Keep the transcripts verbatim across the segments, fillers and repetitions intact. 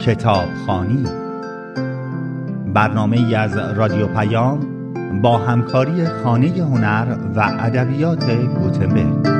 کتابخوانی، برنامه‌ای از رادیو پیام با همکاری خانه هنر و ادبیات گوتنبرگ.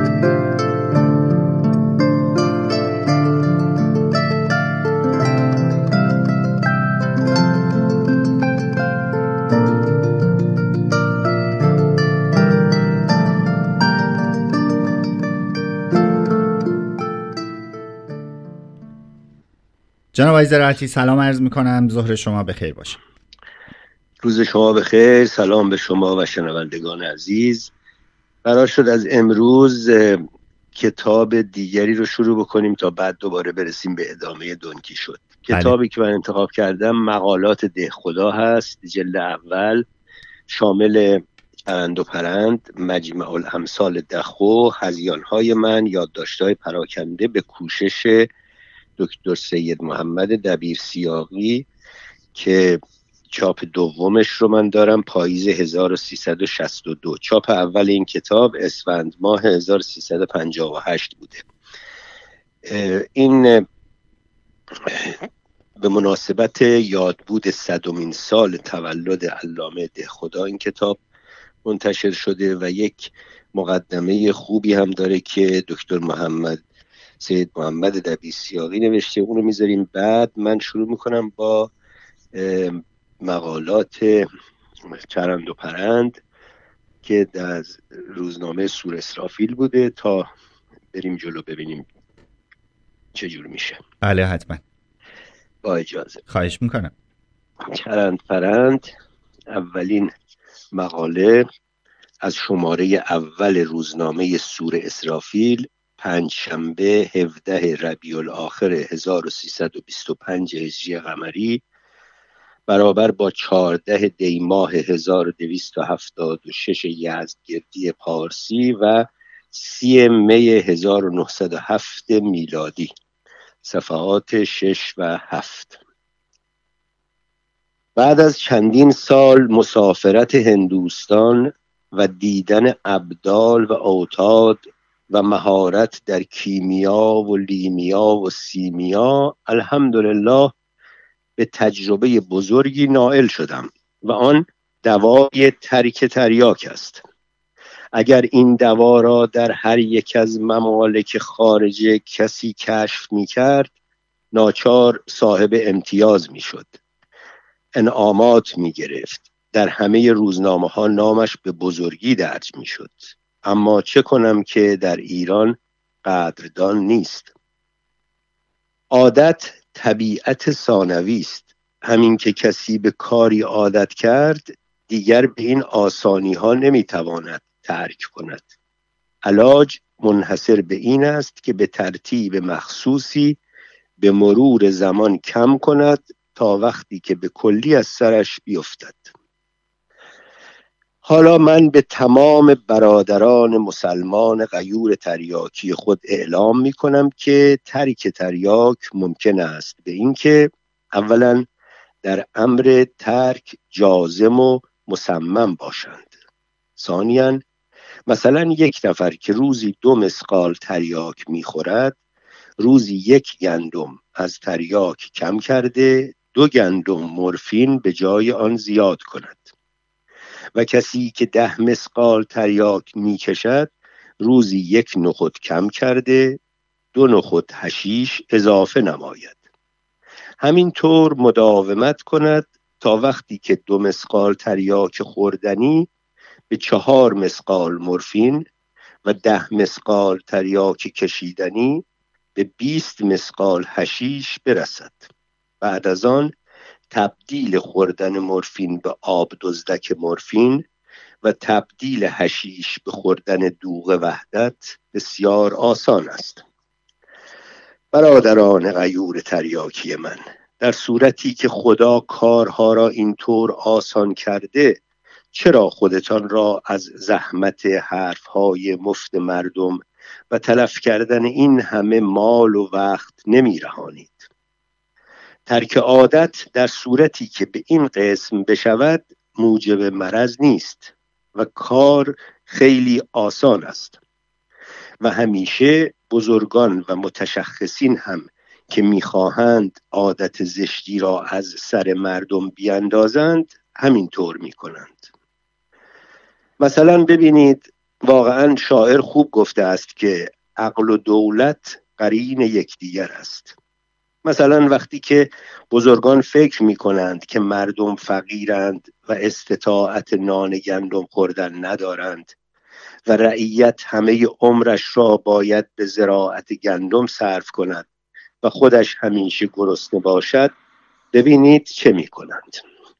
جناب آقای زراعتی سلام عرض میکنم، ظهر شما بخیر باشه. روز شما بخیر، سلام به شما و شنوندگان عزیز. قرار شد از امروز کتاب دیگری رو شروع بکنیم تا بعد دوباره برسیم به ادامه دونکیشوت. کتابی که من انتخاب کردم مقالات دهخدا هست، جلد اول، شامل چرند و پرند، مجمع الامثال دخو، هذیان‌های من، یادداشت‌های پراکنده به کوشش دکتر سید محمد دبیرسیاقی که چاپ دومش رو من دارم پاییز هزار و سیصد و شصت و دو. چاپ اول این کتاب اسفند ماه هزار و سیصد و پنجاه و هشت بوده. این به مناسبت یادبود صدمین سال تولد علامه دهخدا این کتاب منتشر شده و یک مقدمه خوبی هم داره که دکتر محمد سید محمد دبیرسیاقی نوشته. اونو میذاریم بعد. من شروع میکنم با مقالات چرند و پرند که در روزنامه سور اسرافیل بوده تا بریم جلو ببینیم چجور میشه. بله حتما، با اجازه. خواهش میکنم. چرند پرند، اولین مقاله از شماره اول روزنامه سور اسرافیل، پنج شنبه هفدهم ربیع الاخر هزار و سیصد و بیست و پنج هجری قمری برابر با چهارده دی ماه هزار و دویست و هفتاد و شش یزدگردی پارسی و سی می هزار و نهصد و هفت میلادی، صفحات شش و هفت. بعد از چندین سال مسافرت هندوستان و دیدن ابدال و اوتاد و مهارت در کیمیا و لیمیا و سیمیا، الحمدلله به تجربه بزرگی نائل شدم و آن دوای ترک تریاک است. اگر این دوا را در هر یک از ممالک خارجه کسی کشف می کرد، ناچار صاحب امتیاز می شد، انعامات می گرفت، در همه روزنامه ها نامش به بزرگی درج می شد. اما چه کنم که در ایران قدردان نیست. عادت طبیعت ثانوی است. همین که کسی به کاری عادت کرد دیگر به این آسانی ها نمی تواند ترک کند. علاج منحصر به این است که به ترتیب مخصوصی به مرور زمان کم کند تا وقتی که به کلی از سرش بیفتد. حالا من به تمام برادران مسلمان غیور تریاکی خود اعلام می کنم که ترک تریاک ممکن است به این که اولا در امر ترک جازم و مصمم باشند. ثانیاً مثلا یک نفر که روزی دو مسقال تریاک می خورد، روزی یک گندم از تریاک کم کرده دو گندم مورفین به جای آن زیاد کند. و کسی که ده مسقال تریاک می کشد، روزی یک نخود کم کرده دو نخود حشیش اضافه نماید. همینطور مداومت کند تا وقتی که دو مسقال تریاک خوردنی به چهار مسقال مورفین و ده مسقال تریاک کشیدنی به بیست مسقال حشیش برسد. بعد از آن تبدیل خوردن مورفین به آب دزدک مورفین و تبدیل حشیش به خوردن دوغ وحدت بسیار آسان است. برادران غیور تریاکی من، در صورتی که خدا کارها را اینطور آسان کرده، چرا خودتان را از زحمت حرفهای مفت مردم و تلف کردن این همه مال و وقت نمی رهانید؟ ترک عادت در صورتی که به این قسم بشود موجب مرض نیست و کار خیلی آسان است و همیشه بزرگان و متشخصین هم که میخواهند عادت زشتی را از سر مردم بیاندازند همینطور میکنند. مثلا ببینید، واقعا شاعر خوب گفته است که عقل و دولت قرین یکدیگر است. مثلا وقتی که بزرگان فکر می کنند که مردم فقیرند و استطاعت نان گندم خوردن ندارند و رعیت همه عمرش را باید به زراعت گندم صرف کند و خودش همیشه گرسنه باشد، ببینید چه می کنند.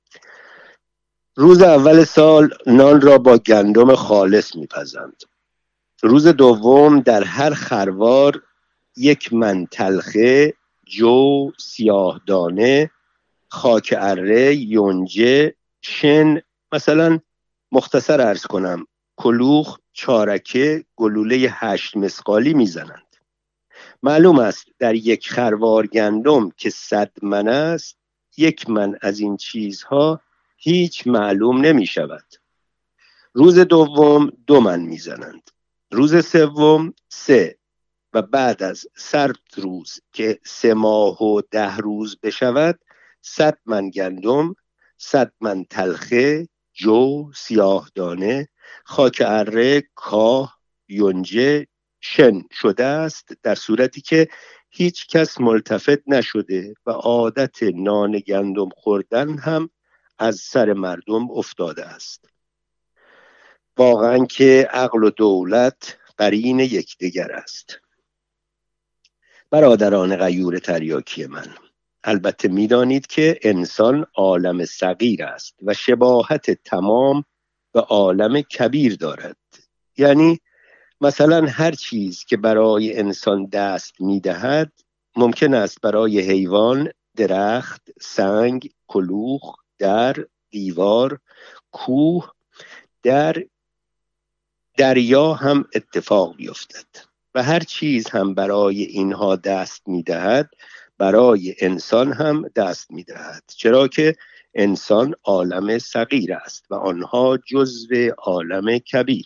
روز اول سال نان را با گندم خالص می پزند. روز دوم در هر خروار یک من تلخه، جو، سیاه دانه، خاک اره، یونجه، شن، مثلا مختصر عرض کنم کلوخ، چارکه، گلوله هشت مسقالی میزنند. معلوم است در یک خروار گندم که صد من است، یک من از این چیزها هیچ معلوم نمی شود. روز دوم دو من میزنند، روز سوم سه، و بعد از صد روز که سه ماه و ده روز بشود، صد من گندم، صد من تلخه، جو، سیاه دانه، خاک اره، کاه، یونجه، شن شده است، در صورتی که هیچ کس ملتفت نشده و عادت نان گندم خوردن هم از سر مردم افتاده است. واقعا که عقل و دولت قرین یکدیگر است. برادران غیور تریاکی من، البته می‌دانید که انسان عالم صغیر است و شباهت تمام به عالم کبیر دارد. یعنی مثلا هر چیز که برای انسان دست می‌دهد ممکن است برای حیوان درخت، سنگ، کلوخ، در، دیوار، کوه، در دریا هم اتفاق بیفتد و هر چیز هم برای اینها دست می‌دهد برای انسان هم دست می‌دهد، چرا که انسان عالم صغیر است و آنها جزو عالم کبیر.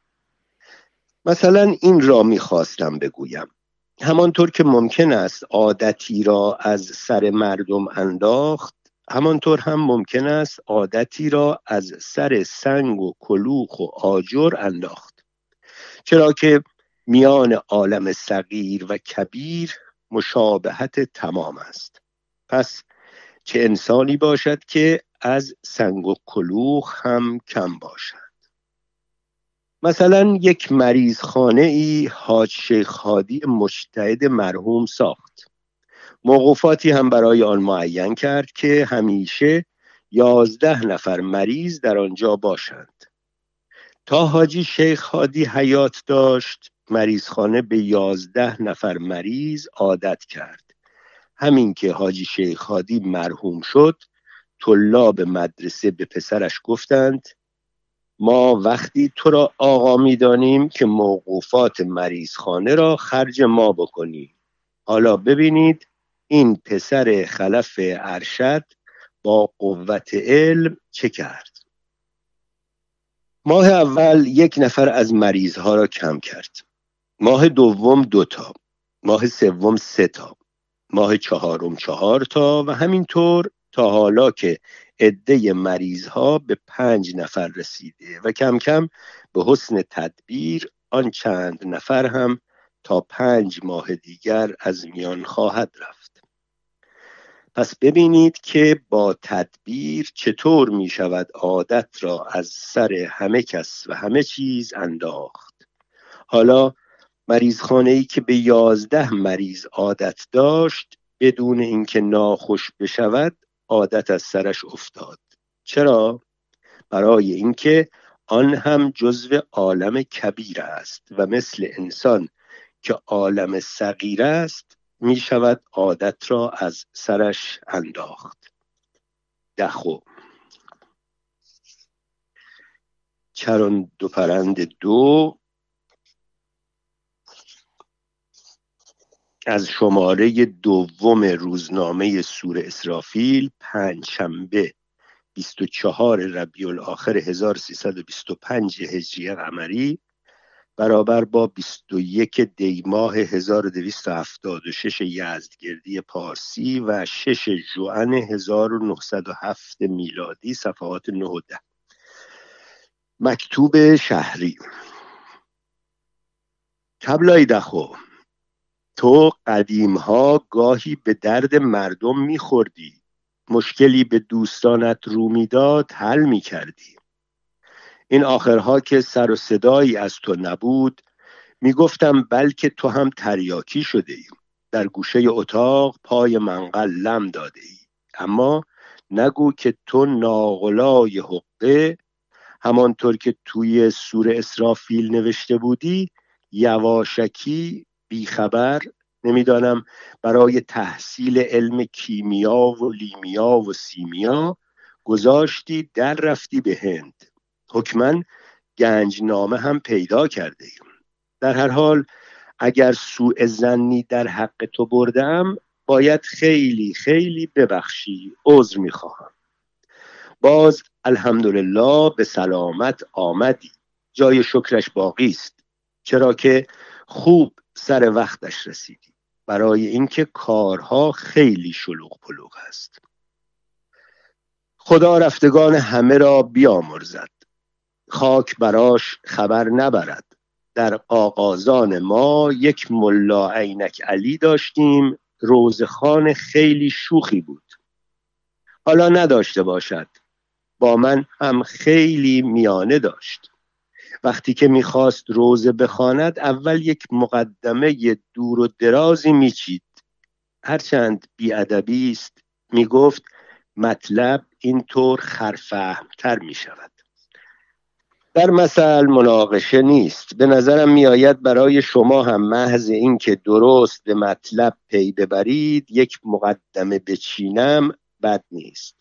مثلا این را می‌خواستم بگویم، همانطور که ممکن است عادتی را از سر مردم انداخت، همانطور هم ممکن است عادتی را از سر سنگ و کلوخ و آجر انداخت، چرا که میان عالم صغیر و کبیر مشابهت تمام است. پس چه انسانی باشد که از سنگ و کلوخ هم کم باشد. مثلا یک مریض خانه ای حاج شیخ هادی مجتهد مرحوم ساخت. موقوفاتی هم برای آن معین کرد که همیشه یازده نفر مریض در آنجا باشند. تا حاجی شیخ هادی حیات داشت، مریضخانه به یازده نفر مریض عادت کرد. همین که حاجی شیخ هادی مرحوم شد، طلاب مدرسه به پسرش گفتند ما وقتی تو را آقا می دانیم که موقوفات مریضخانه را خرج ما بکنی. حالا ببینید این پسر خلف ارشد با قوت علم چه کرد. ماه اول یک نفر از مریضها را کم کرد، ماه دوم دو تا، ماه سوم سه تا، ماه چهارم چهار تا و همینطور تا حالا که عده مریضها به پنج نفر رسیده و کم کم به حسن تدبیر آن چند نفر هم تا پنج ماه دیگر از میان خواهد رفت. پس ببینید که با تدبیر چطور می شود عادت را از سر همه کس و همه چیز انداخت. حالا مریضخانه‌ای که به یازده مریض عادت داشت، بدون اینکه ناخوش بشود عادت از سرش افتاد. چرا؟ برای اینکه آن هم جزو عالم کبیر است و مثل انسان که عالم صغیر است می شود عادت را از سرش انداخت. دخو چران دو پرند دو از شماره دوم روزنامه سور اسرافیل، پنج شنبه بیست و چهار ربیع الاخر هزار و سیصد و بیست و پنج هجری قمری، برابر با بیست و یک دی ماه هزار و دویست و هفتاد و شش یزدگردی پارسی و شش ژوئن هزار و نهصد و هفت میلادی، صفحات نه و ده. مکتوب شهری. کبلای دخو، تو قدیمها گاهی به درد مردم میخوردی، مشکلی به دوستانت رو میداد حل میکردی. این آخرها که سر و صدایی از تو نبود، میگفتم بلکه تو هم تریاکی شده ای، در گوشه اتاق پای منقل لم داده ای، اما نگو که تو ناغلای حقه، همانطور که توی سوره اسرافیل نوشته بودی، یواشکی بیخبر، نمیدانم برای تحصیل علم کیمیا و لیمیا و سیمیا گذاشتی در رفتی به هند، حکماً گنجنامه هم پیدا کرده ایم. در هر حال اگر سوء ظنی در حق تو بردم، باید خیلی خیلی ببخشی، عذر میخواهم. باز الحمدلله به سلامت آمدی، جای شکرش باقی است، چرا که خوب سر وقتش رسیدی، برای اینکه کارها خیلی شلوغ پلوغ است. خدا رفتگان همه را بیامرزد، خاک براش خبر نبرد. در آغازان ما یک ملا عینک علی داشتیم، روزخوان خیلی شوخی بود، حالا نداشته باشد، با من هم خیلی میانه داشت. وقتی که میخواست روزه بخواند، اول یک مقدمه دور و درازی میچید، هرچند بی‌ادبی است، میگفت مطلب اینطور خرفهمتر میشود. در مثل مناقشه نیست. به نظرم میآید برای شما هم محض این که درست به مطلب پی ببرید، یک مقدمه بچینم بد نیست.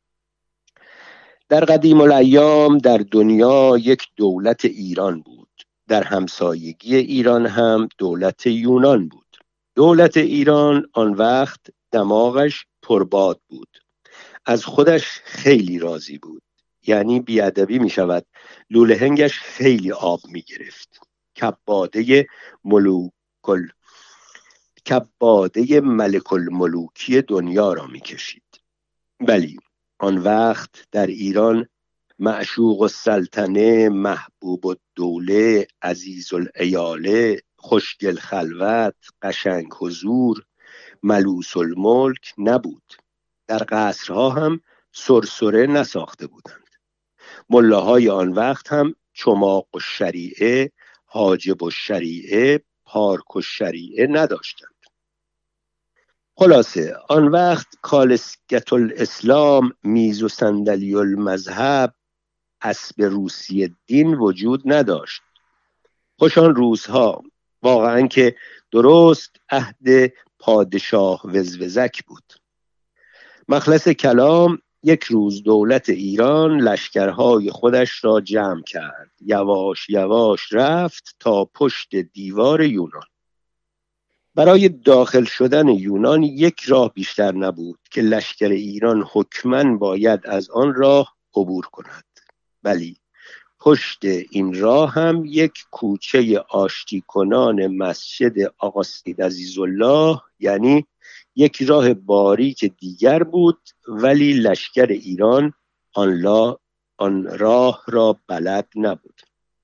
در قدیم الایام در دنیا یک دولت ایران بود، در همسایگی ایران هم دولت یونان بود. دولت ایران آن وقت دماغش پرباد بود، از خودش خیلی راضی بود، یعنی بیادبی می شود، لوله هنگش خیلی آب می گرفت، کباده ملوکل کباده ملک الملوکی دنیا را می کشید. بلی، آن وقت در ایران معشوق السلطنه، محبوب الدوله، عزیز العیاله، خوشگل خلوت، قشنگ حضور، ملوس الملک نبود. در قصرها هم سرسره نساخته بودند. ملاهای آن وقت هم چماق و شریعه، حاجب و شریعه، پارک و شریعه نداشتند. خلاصه آن وقت کالسکت الاسلام، میز و صندلی المذهب، اسب روسی دین وجود نداشت. خوش آن روزها، واقعا که درست عهد پادشاه وزوزک بود. مخلص کلام، یک روز دولت ایران لشکرهای خودش را جمع کرد، یواش یواش رفت تا پشت دیوار یونان. برای داخل شدن یونان یک راه بیشتر نبود که لشکر ایران حتماً باید از آن راه عبور کند. ولی پشت این راه هم یک کوچه آشتی کنان مسجد آقا سید عزیزالله، یعنی یک راه باریک دیگر بود، ولی لشکر ایران آن, لا آن راه را بلد نبود.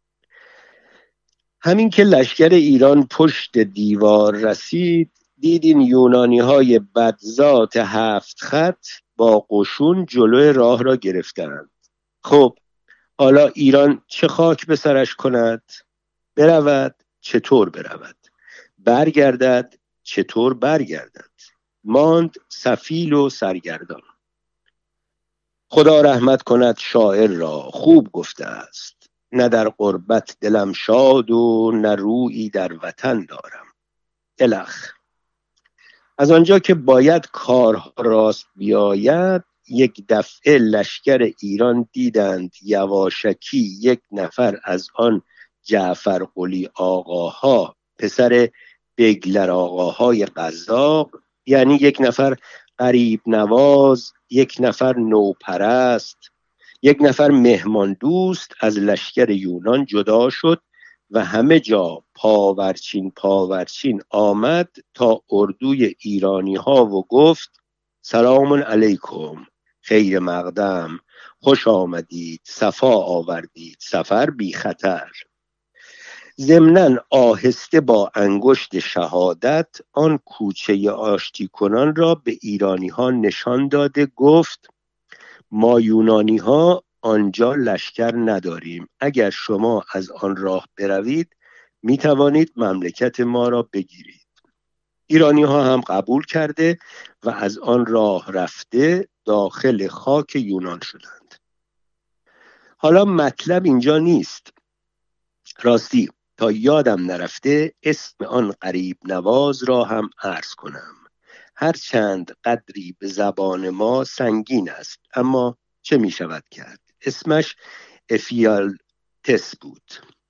همین که لشکر ایران پشت دیوار رسید، دیدین یونانی های بدذات هفت خط با قشون جلوی راه را گرفتند. خب حالا ایران چه خاک به سرش کند؟ برود چطور برود؟ برگردد چطور برگردد؟ ماند سفیل و سرگردان. خدا رحمت کند شاعر را، خوب گفته است: نه در غربت دلم شاد و نه رویی در وطن دارم. الخ. از آنجا که باید کارها راست بیاید، یک دفعه لشکر ایران دیدند یواشکی یک نفر از آن جعفر قلی آقاها، پسر بگلر آقاهای قزاق، یعنی یک نفر غریب نواز، یک نفر نوپرست، یک نفر مهمان دوست، از لشکر یونان جدا شد و همه جا پاورچین پاورچین آمد تا اردوی ایرانی ها و گفت سلام علیکم، خیر مقدم، خوش آمدید، صفا آوردید، سفر بی خطر. ضمناً آهسته با انگشت شهادت آن کوچه آشتی کنان را به ایرانی ها نشان داده گفت ما یونانی ها آنجا لشکر نداریم، اگر شما از آن راه بروید می توانید مملکت ما را بگیرید. ایرانی ها هم قبول کرده و از آن راه رفته داخل خاک یونان شدند. حالا مطلب اینجا نیست، راستی تا یادم نرفته اسم آن غریب نواز را هم عرض کنم، هرچند قدری به زبان ما سنگین است، اما چه می شود کرد. اسمش افیالتس بود.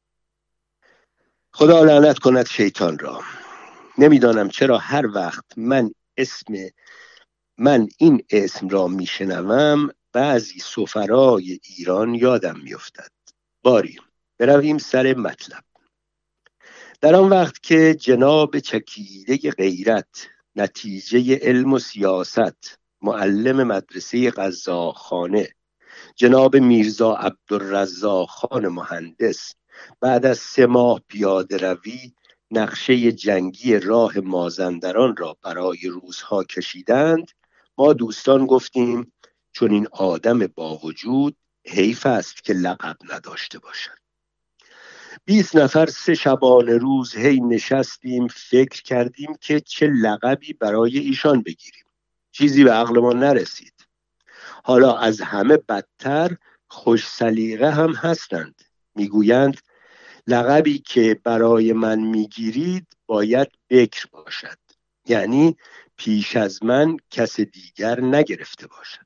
خدا لعنت کند شیطان را. نمیدانم چرا هر وقت من اسم من این اسم را می شنوم بعضی سفرای ایران یادم می افتد. باری برویم سر مطلب. در آن وقت که جناب چکیده غیرت، نتیجه علم و سیاست، معلم مدرسه قزاقخانه، جناب میرزا عبدالرزاق خان مهندس بعد از سه ماه پیاده روی نقشه جنگی راه مازندران را برای روس‌ها کشیدند، ما دوستان گفتیم چون این آدم با وجود حیف است که لقب نداشته باشد. بیست نفر سه شبانه روز هی نشستیم فکر کردیم که چه لقبی برای ایشان بگیریم. چیزی به عقلمان نرسید. حالا از همه بدتر خوش سلیقه هم هستند. میگویند لقبی که برای من میگیرید باید بکر باشد، یعنی پیش از من کس دیگر نگرفته باشد.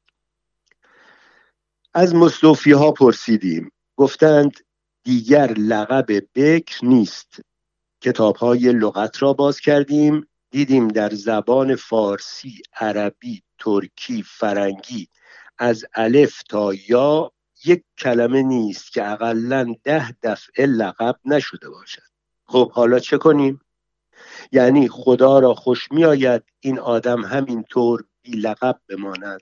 از مصطفی ها پرسیدیم، گفتند دیگر لقب بکر نیست. کتاب‌های لغت را باز کردیم، دیدیم در زبان فارسی، عربی، ترکی، فرنگی از الف تا یا یک کلمه نیست که اقلاً ده دفعه لقب نشده باشد. خب حالا چه کنیم؟ یعنی خدا را خوش می آید این آدم همینطور بی لقب بماند؟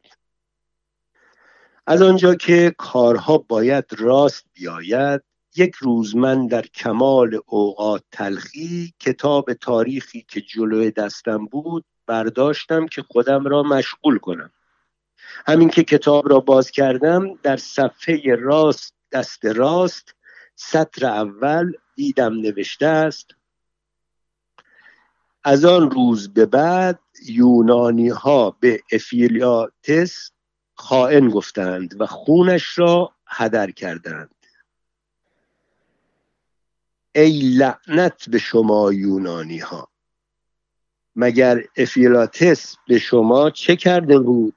از آنجا که کارها باید راست بیاید، یک روز من در کمال اوقات تلخی کتاب تاریخی که جلوی دستم بود برداشتم که خودم را مشغول کنم. همین که کتاب را باز کردم در صفحه راست دست راست سطر اول دیدم نوشته است از آن روز به بعد یونانی ها به افیلیاتس خائن گفتند و خونش را هدر کردند. ای لعنت به شما یونانی ها، مگر افیلیاتس به شما چه کرده بود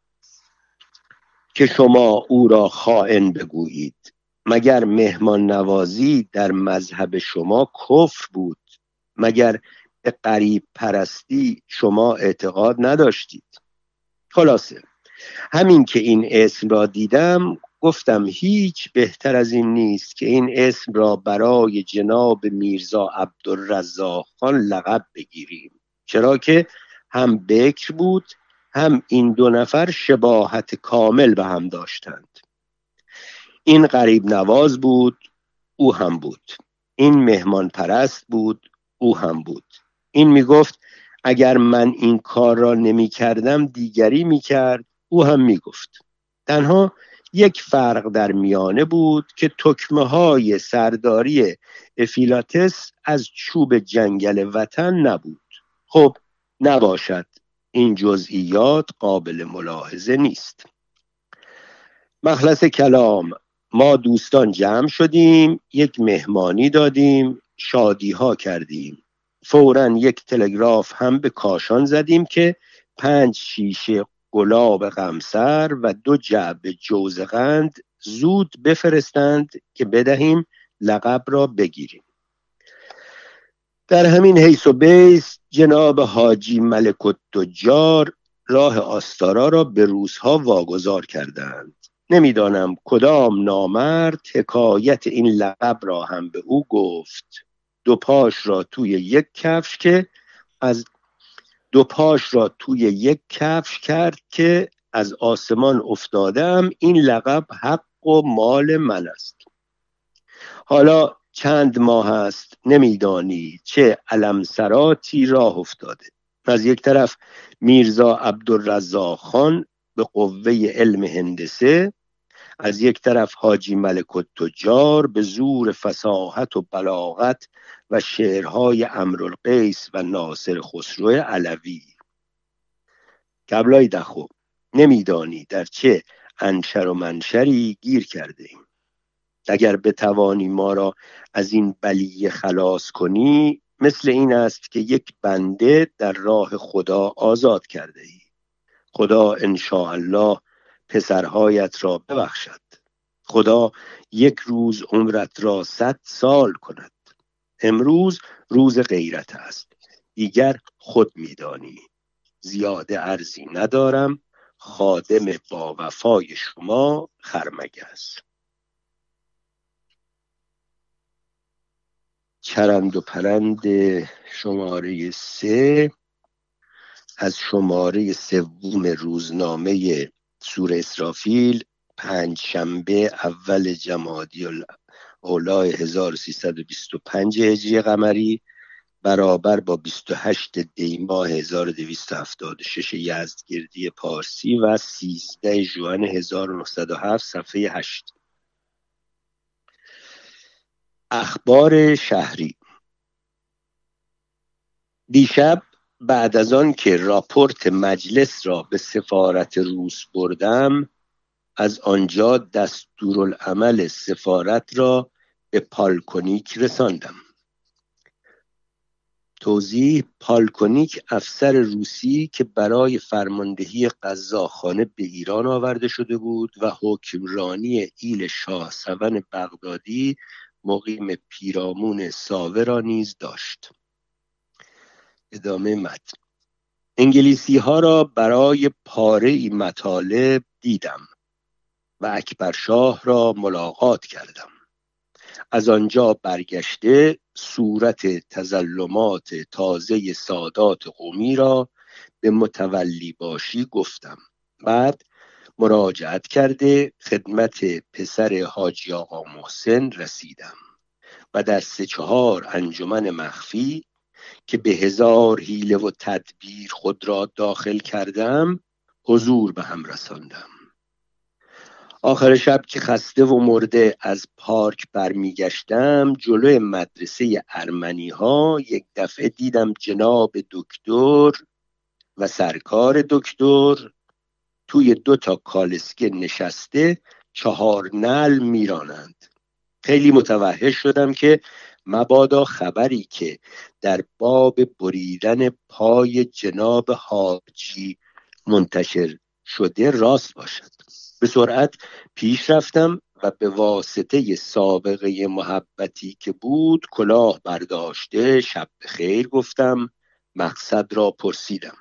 که شما او را خائن بگویید؟ مگر مهمان نوازی در مذهب شما کفر بود؟ مگر به غریب پرستی شما اعتقاد نداشتید؟ خلاصه همین که این اسم را دیدم گفتم هیچ بهتر از این نیست که این اسم را برای جناب میرزا عبدالرزاق خان لقب بگیریم، چرا که هم بکر بود هم این دو نفر شباهت کامل به هم داشتند. این غریب نواز بود، او هم بود. این مهمان پرست بود، او هم بود. این می گفت اگر من این کار را نمی کردم دیگری می کرد، او هم می گفت. تنها یک فرق در میانه بود که تکمه های سرداری افیلیاتس از چوب جنگل وطن نبود. خب نباشد، این جزئیات قابل ملاحظه نیست. مخلص کلام، ما دوستان جمع شدیم، یک مهمانی دادیم، شادی ها کردیم. فوراً یک تلگراف هم به کاشان زدیم که پنج شیشه گلاب قمصر و دو جعبه جوزقند زود بفرستند که بدهیم لقب را بگیریم. در همین حیث و بیس جناب حاجی ملک التجار راه آستارا را به روس‌ها واگذار کردند. نمیدانم کدام نامرد حکایت این لقب را هم به او گفت. دو پاش را توی یک کفش که از دو پاش را توی یک کفش کرد که از آسمان افتادم، این لقب حق و مال من است. حالا چند ماه است نمیدانی چه علمسراتی راه افتاده. از یک طرف میرزا عبدالرزاق خان به قوه علم هندسه، از یک طرف حاجی ملک التجار به زور فصاحت و بلاغت و شعرهای امرالقیس و ناصر خسرو علوی. کبلای دخو، نمیدانی در چه انشر و منشری گیر کرده ایم. اگر بتوانی ما را از این بلیه خلاص کنی، مثل این است که یک بنده در راه خدا آزاد کرده ای. خدا انشاءالله پسرهایت را ببخشد. خدا یک روز عمرت را صد سال کند. امروز روز غیرت است، دیگر خود میدانی. زیاده عرضی ندارم. خادم با وفای شما، خرمگس. چرند و پرند شماره سه از شماره سوم روزنامه سوره اسرافیل، پنج شنبه اول جمادی الاولی هزار و سیصد و بیست و پنج هجری قمری، برابر با بیست و هشت دی ماه هزار و دویست و هفتاد و شش یزدگردی پارسی و سیزده ژوئن هزار و نهصد و هفت، صفحه هشت. اخبار شهری. دیشب بعد از آن که راپورت مجلس را به سفارت روس بردم، از آنجا دستورالعمل سفارت را به پالکونیک رساندم. توضیح: پالکونیک افسر روسی که برای فرماندهی قزاقخانه به ایران آورده شده بود و حکمرانی ایل شاه سون بغدادی مقیم پیرامون ساوه را نیز داشت. ادامه متن. انگلیسی ها را برای پاره ای مطالب دیدم و اکبرشاه را ملاقات کردم. از آنجا برگشته صورت تظلمات تازه سادات قومی را به متولی باشی گفتم. بعد مراجعت کرده خدمت پسر حاجی آقا محسن رسیدم و در سه چهار انجمن مخفی که به هزار حیله و تدبیر خود را داخل کردم حضور به هم رساندم. آخر شب که خسته و مرده از پارک برمیگشتم، جلوی مدرسه ارمنی ها یک دفعه دیدم جناب دکتر و سرکار دکتر توی دو تا کالسکه نشسته چهار نعل میرانند. خیلی متوحش شدم که مبادا خبری که در باب بریدن پای جناب حاجی منتشر شده راست باشد. به سرعت پیش رفتم و به واسطه سابقه محبتی که بود کلاه برداشته شب بخیر گفتم. مقصد را پرسیدم.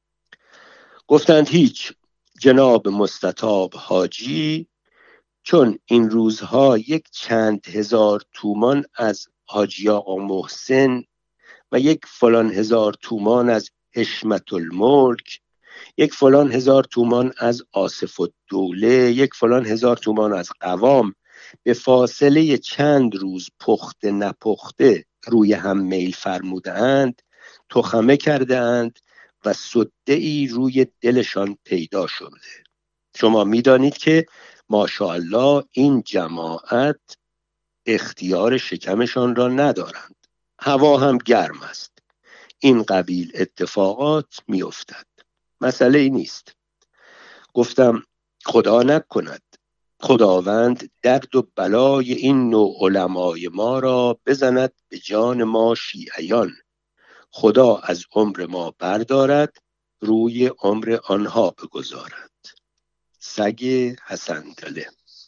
گفتند هیچ. جناب مستطاب حاجی چون این روزها یک چند هزار تومان از حاجی آقا محسن و یک فلان هزار تومان از حشمت الملک، یک فلان هزار تومان از آصف الدوله، یک فلان هزار تومان از قوام به فاصله چند روز پخته نپخته روی هم میل فرمودند، تخمه کرده اند و سده ای روی دلشان پیدا شده. شما میدانید که ماشاءالله این جماعت اختیار شکمشان را ندارند. هوا هم گرم است. این قبیل اتفاقات میافتد. مسئله ای نیست. گفتم خدا نکند. خداوند درد و بلای این نوع علمای ما را بزند به جان ما شیعیان. خدا از عمر ما بردارد، روی عمر آنها بگذارد. سگ حسن دله.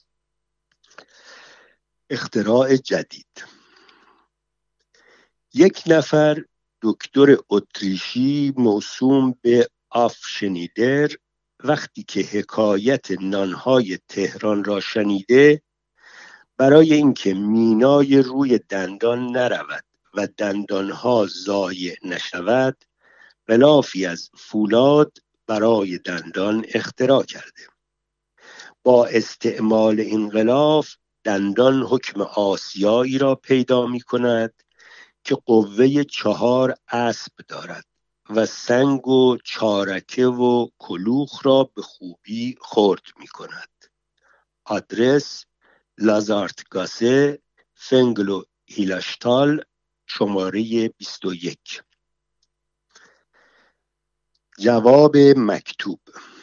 اختراع جدید. یک نفر دکتر اتریشی موسوم به آف شنیدر وقتی که حکایت نانهای تهران را شنیده، برای اینکه مینای روی دندان نرود و دندانها ضایع نشود، غلافی از فولاد برای دندان اختراع کرده. با استعمال این غلاف دندان حکم آسیایی را پیدا می کند که قوه چهار اسب دارد و سنگ و چارکه و کلوخ را به خوبی خرد می کند. آدرس لازارتگاسه، فنگلو هیلاشتال، شماره بیست و یک. جواب مکتوب: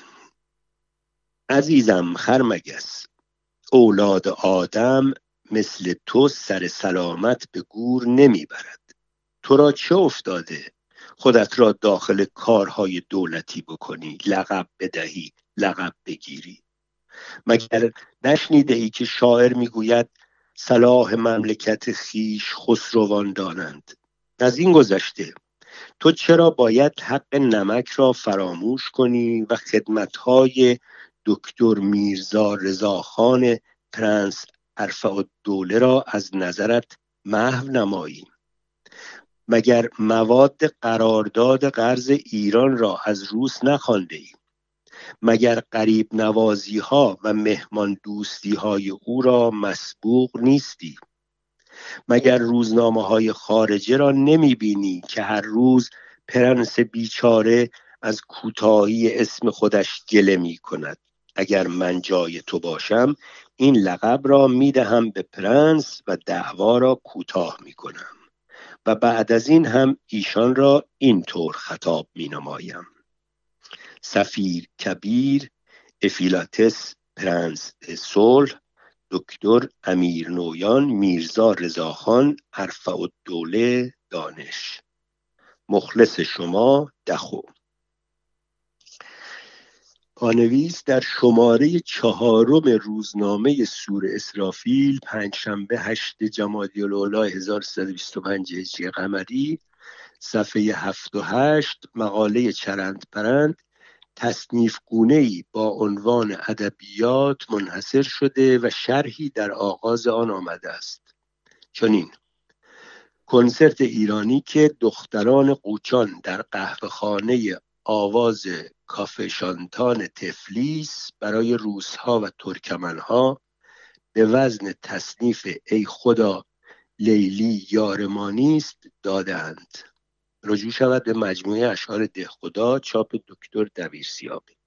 عزیزم خرمگس، اولاد آدم مثل تو سر سلامت به گور نمی برد. تو را چه افتاده؟ خودت را داخل کارهای دولتی بکنی، لقب بدهی، لقب بگیری. مگر نشنیده ای که شاعر میگوید صلاح مملکت خیش خسروان دانند؟ از این گذشته تو چرا باید حق نمک را فراموش کنی و خدمتهای دکتر میرزا رضاخان پرنس ارفعالدوله را از نظرت محو نمایی؟ مگر مواد قرارداد قرض ایران را از روس نخوانده ای؟ مگر قریب نوازی ها و مهمان دوستی های او را مسبوق نیستی؟ مگر روزنامه های خارجه را نمی بینی که هر روز پرنس بیچاره از کوتاهی اسم خودش گله می کند؟ اگر من جای تو باشم این لقب را می دهم به پرنس و دعوا را کوتاه می کنم و بعد از این هم ایشان را اینطور خطاب می نمایم: سفیر کبیر افیلاتس پرنس صلح دکتر امیر نویان میرزا رضاخان ارفعالدوله دانش. مخلص شما دخو. پانویس در شماره چهارم روزنامه سور اسرافیل پنجشنبه هشت جمادی الاولی هزار و سیصد و بیست و پنج هجری قمری صفحه هفت و هشت مقاله چرند پرند تصنیف گونه‌ای با عنوان ادبیات منحصر شده و شرحی در آغاز آن آمده است. چنین: کنسرت ایرانی که دختران قوچان در قهوه‌خانه آواز کافه شانتان تفلیس برای روس‌ها و ترکمن‌ها به وزن تصنیف ای خدا لیلی یارمانی است دادند. رجوع شود به مجموعه اشعار دهخدا چاپ دکتر دبیرسیاقی.